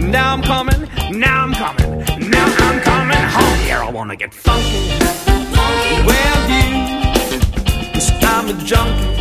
Now I'm coming, now I'm coming, now I'm coming home. Yeah, I wanna get funky with you. 'Cause I'm a junkie.